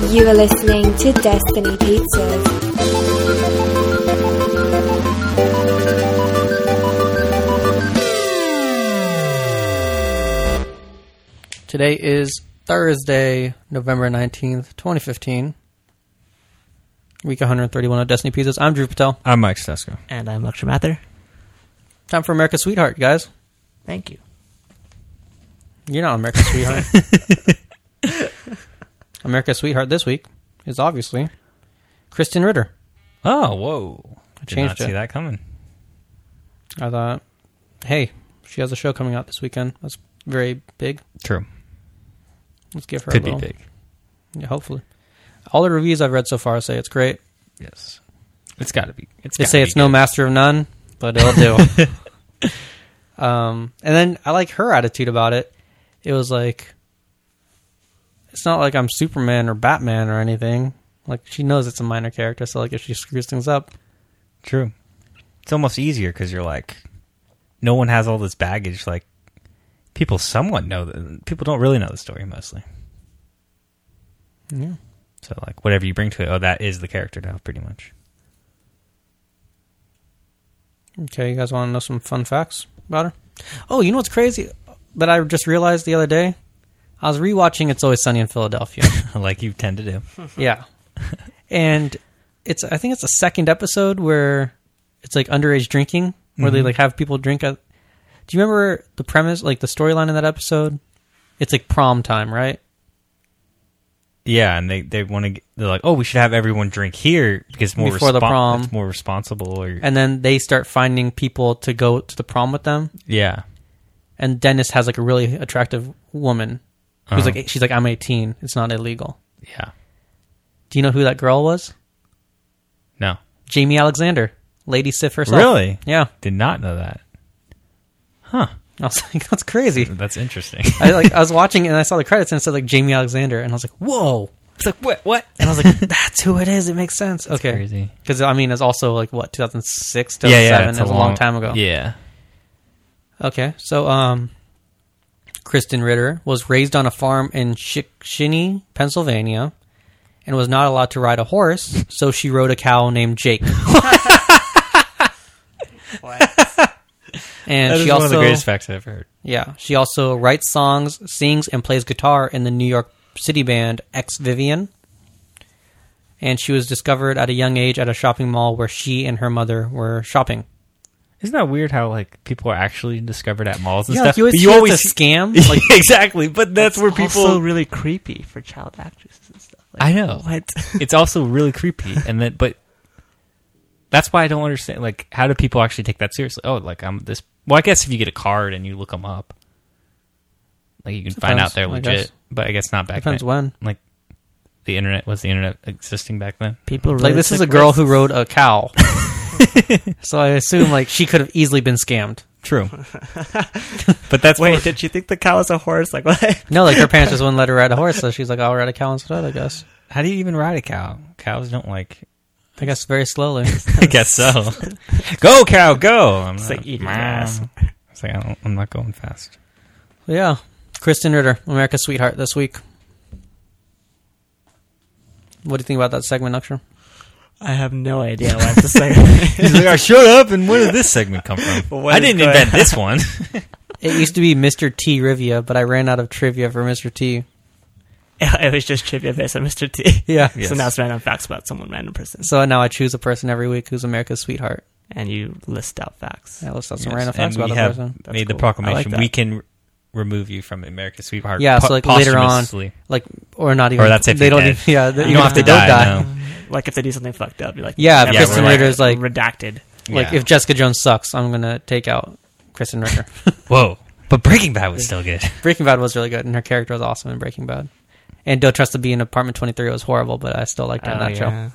You are listening to Destiny Pizzas. Today is Thursday, November 19th, 2015. Week 131 of Destiny Pizzas. I'm Drew Patel. I'm Mike Stesko. And I'm Akshay Mathur. Time for America's Sweetheart, guys. Thank you. You're not America's Sweetheart. America's Sweetheart this week is obviously Krysten Ritter. Oh, whoa. Did changed not see it. that coming. I thought, hey, she has a show coming out this weekend. That's very big. True. Let's give her Could a be little. big. Yeah, hopefully. All the reviews I've read so far say it's great. Yes. It's got to be. They say it's no Master of None, but it'll do. And then I like her attitude about it. It was like, it's not like I'm Superman or Batman or anything. Like, she knows it's a minor character, so like if she screws things up. True. It's almost easier because you're like, no one has all this baggage. Like, people somewhat know that. People don't really know the story mostly. Yeah. So, like, whatever you bring to it, that is the character now, pretty much. Okay, you guys want to know some fun facts about her? Oh, you know what's crazy that I just realized the other day? I was rewatching It's Always Sunny in Philadelphia. Like you tend to do. Yeah. And I think it's the second episode where it's like underage drinking, where they like have people drink at... Do you remember the premise, like the storyline in that episode? It's like prom time, right? Yeah, and they want to. They're like, oh, we should have everyone drink here because more Before the prom. It's more responsible. Or And then they start finding people to go to the prom with them. yeah, And Dennis has like a really attractive woman who's like, she's like, I'm 18. It's not illegal. yeah. Do you know who that girl was? No, Jamie Alexander, Lady Sif herself. really? Yeah. Did not know that. Huh. I was like, that's crazy. That's interesting. I was watching it and I saw the credits and it said like Jamie Alexander and I was like, whoa. It's like what? And I was like, that's who it is. It makes sense. That's okay. crazy. Because I mean, it's also like what, 2006, 2007. It's It was a long time ago. Yeah. Okay. So, Krysten Ritter was raised on a farm in Shikshini, Pennsylvania, and was not allowed to ride a horse, so she rode a cow named Jake. And That she is also, one of the greatest facts I've ever heard. yeah, she also writes songs, sings, and plays guitar in the New York City band Ex Vivian. And she was discovered at a young age at a shopping mall where she and her mother were shopping. Isn't that weird how like people are actually discovered at malls and Yeah, stuff? like, But you always it's a scam. Like, exactly, but that's where people. Also really creepy for child actresses and stuff. Like, I know. What? It's also really creepy, and then but that's why I don't understand. Like, how do people actually take that seriously? Oh, like I'm this. Well, I guess if you get a card and you look them up, like you can find out they're I legit. guess. But I guess not back Depends then. when. Like the internet existing back then? People really Like, this is a took girl risks. who rode a cow. So I assume like she could have easily been scammed. True, but that's Wait, did you think the cow was a horse? Like what? No, like her parents just wouldn't let her ride a horse, so she's like, I'll ride a cow instead, I guess. how do you even ride a cow? Cows don't like. I guess very slowly. I guess so. Go cow, go! I'm It's not- like eating grass. It's like I'm not going fast. Yeah. Krysten Ritter, America's Sweetheart this week. What do you think about that segment, Akshay? I have no idea what I have to say. He's like, I shut up, and where did this segment come from? What I is didn't going invent on? this one. It used to be Mr. T Rivia, but I ran out of trivia for Mr. T. It was just trivia based on Mr. T. Yeah. Yes. So now it's random facts about someone random person. So now I choose a person every week who's America's Sweetheart. And you list out facts. Yeah, let's have some Yes, random and facts about we the have person. That's made the cool. proclamation. I like that. We can remove you from America's Sweetheart. Yeah, so like later on, posthumously. like, or not even. Or that's if they you're don't dead. even, yeah, You don't have to they don't die. No. Like if they do something fucked up, you're like, Yeah, if never Krysten mind. Ritter's like- redacted. Like, Yeah. if Jessica Jones sucks, I'm going to take out Krysten Ritter. Whoa, but Breaking Bad was still good. Breaking Bad was really good, and her character was awesome in Breaking Bad. And Don't Trust to Be in Apartment 23 was horrible, but I still liked her in that show.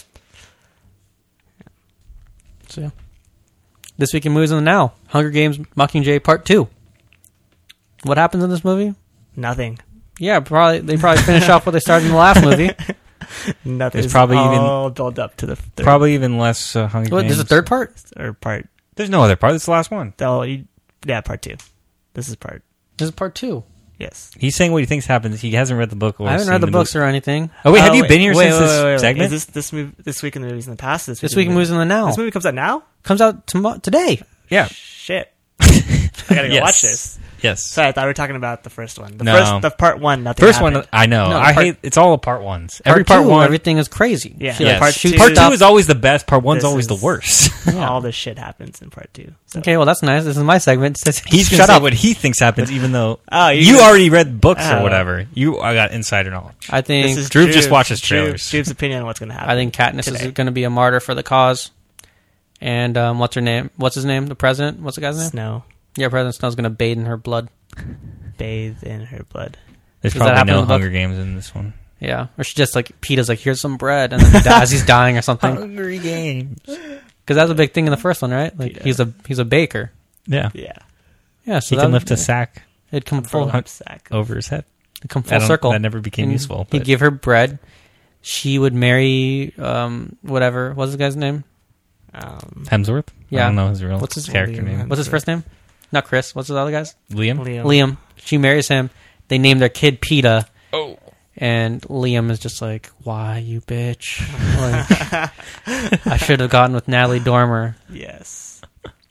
So, yeah. This week in Movies in the Now, Hunger Games Mockingjay Part 2. What happens in this movie? Nothing. Yeah, they probably finish off what they started in the last movie. Nothing. There's probably all built up to the third Probably even less Hunger What, Games. there's a third part? or part. There's no other part. It's the last one. Yeah, part 2. This is part. This is part 2. Yes. He's saying what he thinks happens. He hasn't read the book. Or I haven't seen read the books movie. or anything. Oh wait, have you wait, been here wait, since wait, this wait, wait. segment? Is this week in the movies in the past? This week in Movies in the Now. This movie comes out now? Comes out today. Yeah. Shit. I gotta go Yes. watch this. Yes. Sorry, I thought we were talking about the first one. The part one, nothing First happened. one, I know. No, I part- hate. It's all the part ones. Part Every part two, one. everything is crazy. Yeah. She, Yes. like, shoots Part stuff. two is always the best. Part one's This always the is- worst. All this shit happens in part two. So. Okay, well that's nice. This is my segment. He's gonna Shut say up. what he thinks happens, even though Oh, you already read books or Oh. whatever. I got insider knowledge. I think This is Drew just watches trailers. Drew's opinion on what's going to happen. I think Katniss today. is going to be a martyr for the cause. And what's her name? What's his name? The president? What's the guy's name? Snow Yeah, President Snow's going to bathe in her blood. bathed in her blood. There's Does that probably happen no in the book? Hunger Games in this one. Yeah, or she just like Peeta's like, here's some bread, and then he dies. He's dying or something. Hungry Games. Because that's a big thing in the first one, right? Like Peeta. he's a baker. Yeah. Yeah. Yeah, so He can lift a sack It'd come full Sack. over his head. it'd come full That circle. That never became And useful. He'd But give her bread. She would marry whatever. What's the guy's name? Hemsworth? Yeah. I don't know his real What's his- character Liam name. What's his first name? Not Chris. What's his other guy's? Liam? Liam. She marries him. They name their kid Peeta. Oh. And Liam is just like, why, you bitch? Like, I should have gotten with Natalie Dormer. Yes.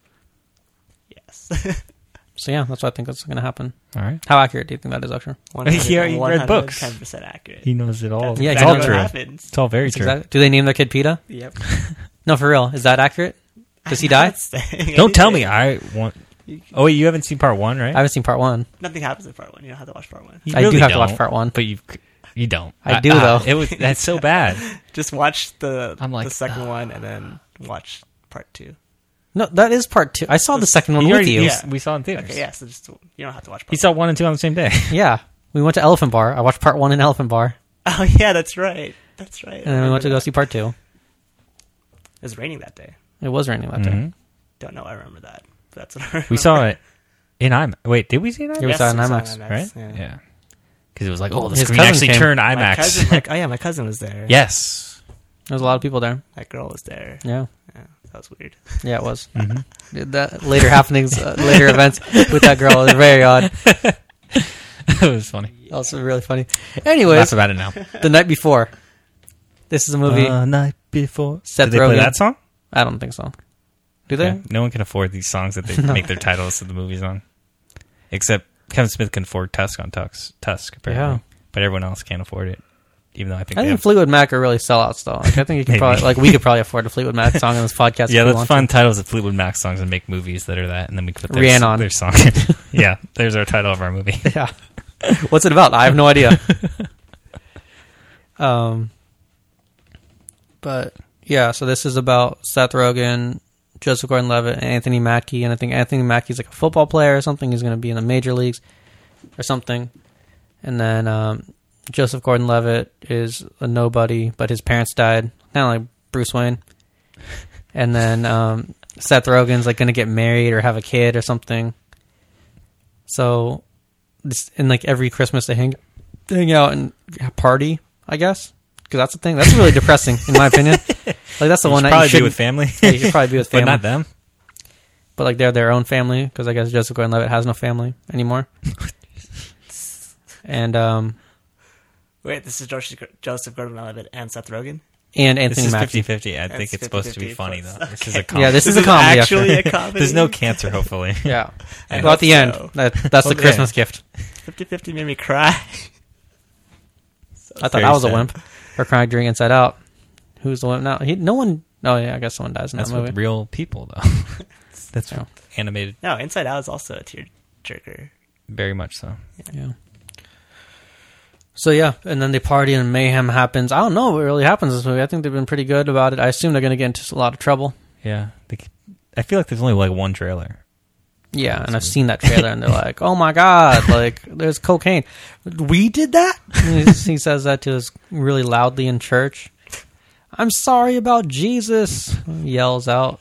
Yes. So yeah, that's what I think that's going to happen. All right. How accurate do you think that is, Usher? He already read books. 10% accurate. He knows it all. That's Yeah, it's exactly all what true. happens. It's all very That's true. exactly- Do they name their kid Peeta? Yep. No, for real. Is that accurate? Does he die? Don't tell me. I want. Oh wait, you haven't seen part one, right? I haven't seen part one. Nothing happens in part one. You don't have to watch part one. You I do really have to watch don't, part one. but you don't. I do, though. It was that's so bad. Just watch the I'm like, second one and then watch part two. No, that is part two. I saw the second one You with already- you. yeah, we saw it in theaters. Okay, yeah, so just you don't have to watch part He saw 1 and 2 on the same day. Yeah. We went to Elephant Bar. I watched part one in Elephant Bar. Oh yeah, that's right. That's right. And then we went to go see part two. It was raining that day. It was raining that day. Mhm. Don't know. I remember that. That's what I remember. We saw it in IMAX. Wait, did we see it in Yeah, IMAX? we saw it in we IMAX, Right? Yeah. Because it was like, oh, the His screen cousin actually came. turned My IMAX. cousin, my cousin was there. Yes. There was a lot of people there. That girl was there. Yeah. Yeah, that was weird. Yeah, it was. Mhm. That later happenings, later events with that girl was very odd. It was funny. Also really funny. Anyways, That's about it now. The Night Before. This is a movie. Night before. Seth Did they play Rogen. that song? I don't think so. Do they? Yeah. No one can afford these songs that they make their titles of the movies on. Except Kevin Smith can afford Tusk on Tusk, apparently. Yeah. But everyone else can't afford it. Even though I think I they think have... Fleetwood Mac are really sellouts, though. Like, I think you can Maybe. probably, like, we could probably afford a Fleetwood Mac song on this podcast. Yeah, if we let's want find titles of Fleetwood Mac songs and make movies that are that, and then we can put Rhiannon. their song. Yeah, there's our title of our movie. to. Yeah. What's it about? I have no idea. But yeah, so this is about Seth Rogen, Joseph Gordon-Levitt, and Anthony Mackie, and I think Anthony Mackie's like a football player or something. He's going to be in the major leagues or something. And then Joseph Gordon-Levitt is a nobody, but his parents died, kind of like Bruce Wayne. And then Seth Rogen's like going to get married or have a kid or something. So, this, and like every Christmas they hang out and party, I guess, because that's the thing. That's really depressing, in my opinion. Like that's the You one should that probably you should be with family. Yeah, you should probably be with But family, not them. But like they're their own family, because I guess Joseph Gordon-Levitt has no family anymore. And Wait, this is Joseph Gordon-Levitt and Seth Rogen. and This Anthony is Mackie. 50-50. I think it's supposed to be 50-50 funny, plus. though. This is Okay. a comedy. Yeah, this is a comedy. actually After. a comedy. There's no cancer, hopefully. Yeah. I Well, at the hope end, so. that's the Okay. Christmas gift. 50-50 made me cry. I thought Very I was a sad. wimp for crying during Inside Out. Who's the wimp now? No one. Oh yeah, I guess someone dies in That's that movie. with real people, though. That's Yeah. animated. No, Inside Out is also a tearjerker. Very much so. Yeah. So yeah, and then they party and mayhem happens. I don't know what really happens in this movie. I think they've been pretty good about it. I assume they're going to get into a lot of trouble. Yeah. I feel like there's only like one trailer. Yeah, and I've seen that trailer, and they're like, "Oh my god, like there's cocaine. We did that." And he says that to us really loudly in church. I'm sorry about Jesus. He yells out.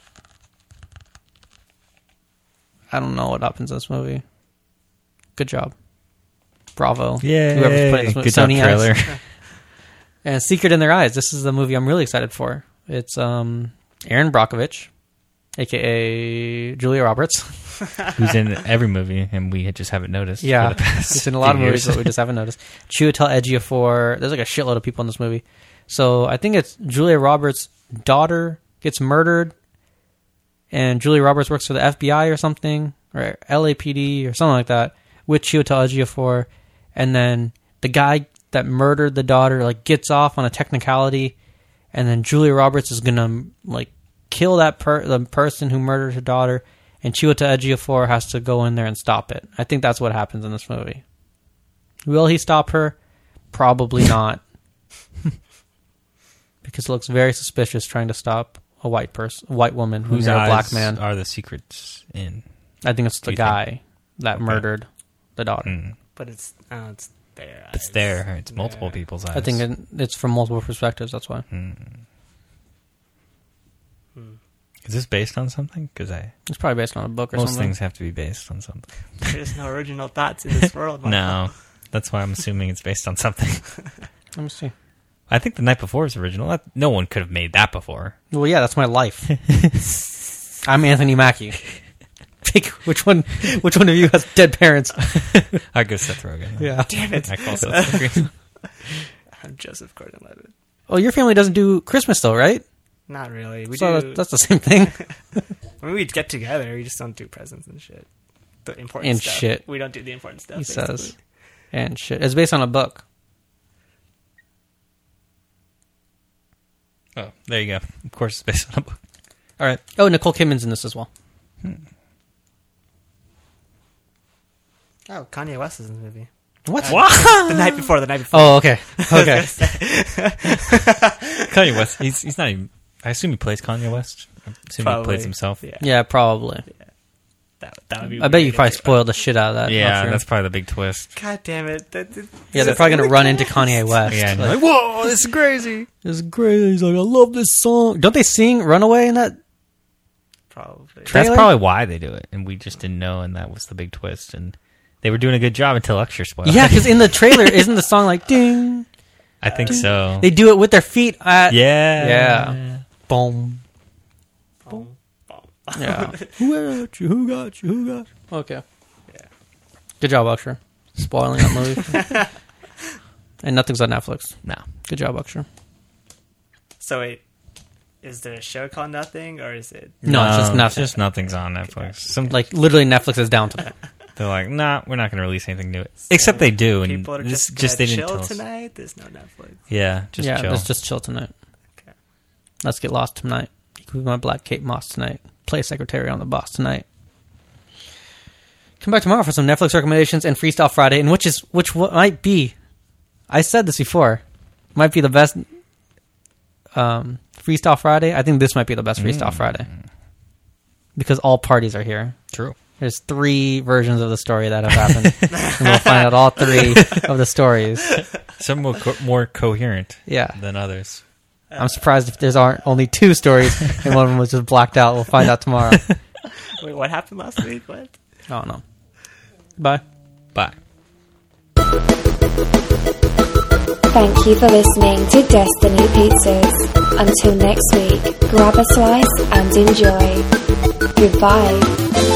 I don't know what happens in this movie. Good job, bravo. Yeah. Whoever's playing this movie. Good job, Sony trailer. Eyes. And Secret in Their Eyes. This is the movie I'm really excited for. It's Aaron Brockovich, a.k.a. Julia Roberts. Who's in every movie, and we just haven't noticed. Yeah, for the past she's in a lot of few movies, years. but we just haven't noticed. Chiwetel Ejiofor. There's like a shitload of people in this movie. So I think it's Julia Roberts' daughter gets murdered, and Julia Roberts works for the FBI or something, or LAPD or something like that, with Chiwetel Ejiofor, and then the guy that murdered the daughter like gets off on a technicality, and then Julia Roberts is gonna like kill that the person who murdered her daughter, and Chiwetel Ejiofor has to go in there and stop it. I think that's what happens in this movie. Will he stop her? Probably not. Because it looks very suspicious trying to stop a white woman who's Whose a eyes black man. are the secrets in? I think it's the you guy that murdered the daughter. Mm. But it's there. It's there. It's multiple people's eyes. I think it's from multiple perspectives. That's why. Is this based on something? Because It's probably based on a book or most something. things have to be based on something. There's no original thoughts in this world. No, that's why I'm assuming it's based on something. Let me see. I think The Night Before is original. No one could have made that before. Well, yeah, that's my life. I'm Anthony Mackie. Pick which one of you has dead parents? I go Seth Rogen. Yeah. Damn it. I call Seth Rogen. I'm Joseph Gordon-Levitt. Oh, your family doesn't do Christmas though, right? Not really. We So do. that's the same thing. I mean, we get together. We just don't do presents and shit. The important And stuff. shit. We don't do the important stuff. He basically. says. And shit. It's based on a book. Oh, there you go. Of course, it's based on a book. All right. Oh, Nicole Kidman's in this as well. Oh, Kanye West is in the movie. What? The night before. Oh, okay. Okay. Kanye West. He's not even. I assume he plays Kanye West. I assume Probably. he plays himself. Yeah. Yeah, probably. That would be. I bet you weird probably if- spoiled the shit out of that. Yeah, Not sure. that's probably the big twist. God damn it! Yeah, they're probably going to run into Kanye West. Yeah, and Like, you're like, whoa, this is crazy. this is great. He's like, I love this song. Don't they sing Runaway in that? Probably. That's Trailer? probably why they do it, and we just didn't know, and that was the big twist. And they were doing a good job until Lecture spoiled. Yeah, because in the trailer, isn't the song like, ding? I think so. They do it with their feet at... Yeah, Yeah. Boom. Boom, boom. Yeah. Who got you? Who got you? Who got you? Okay. Yeah. Good job, Uxer. Spoiling that movie. And nothing's on Netflix. No, Good job, Uxer. So wait, is there a show called Nothing, or is it? No, it's just nothing. Just nothing's on Netflix. Like, literally, Netflix is down tonight. They're like, nah, we're not going to release anything new. Except they do, and People are this just they gonna didn't chill tell us. tonight. There's no Netflix. Yeah, just yeah, chill. let's just chill tonight. Okay. Let's get lost tonight. With my black Kate Moss tonight. Play secretary on the boss tonight. Come back tomorrow for some Netflix recommendations and Freestyle Friday, and which might be, I said this before, might be the best Freestyle Friday. I think this might be the best Freestyle Friday because all parties are here. True. There's 3 versions of the story that have happened, and we'll find out all 3 of the stories. Some more coherent Yeah. than others. I'm surprised if there's aren't only 2 stories and one of them was just blacked out. We'll find out tomorrow. Wait, what happened last week? What? I don't know. Bye. Bye. Thank you for listening to Destiny Pizzas. Until next week, grab a slice and enjoy. Goodbye.